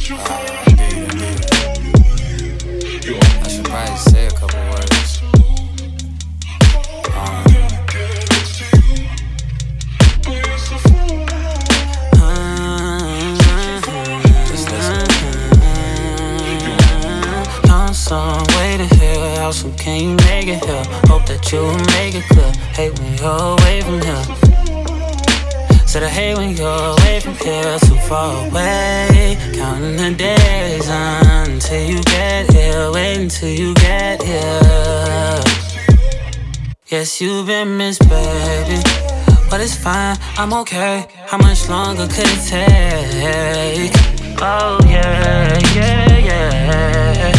I should probably say a couple words. Just listen. I'm some way to hear. How soon can you make it here? Hope that you will make it clear. Hate when you're away from here. Said I hate when you're away from here, too far away. Counting the days until you get here. Wait until you get here. Yes, you've been missed, baby, but it's fine, I'm okay. How much longer could it take? Oh yeah, yeah, yeah.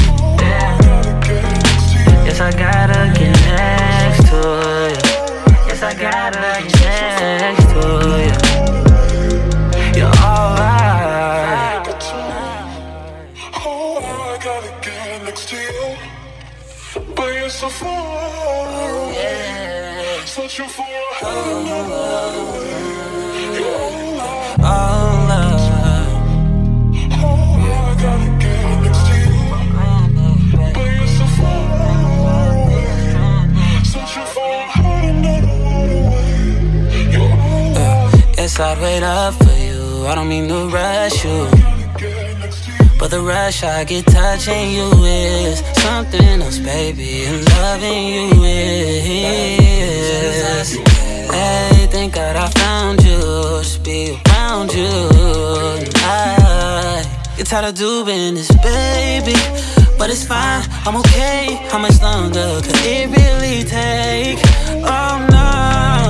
Yes, I gotta get next to you. Yes, I gotta get next to you. You're alright. Oh, I gotta get next to you, but you're so far. Searching for a higher love. Oh, love. Oh, I gotta get next to you, but you're so far. Searching for a higher love. Guess I'd wait up for you. I don't mean to rush you, but the rush I get touching you is something else, baby, and loving you is. Hey, thank God I found you, just be around you. I get tired of doing this, baby, but it's fine, I'm okay. How much longer could it really take? Oh no,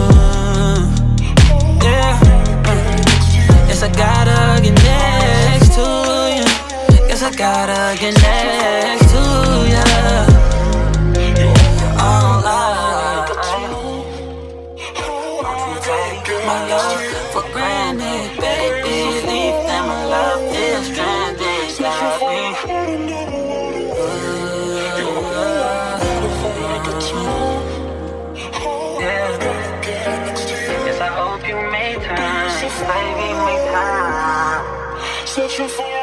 yeah. Yes, I gotta get next to you. Yes, I gotta get next to you. All I my love for granted, baby. Leave that my love is stranded. Got me. Yeah. Yes, I hope you made time. Baby, make time. Searching for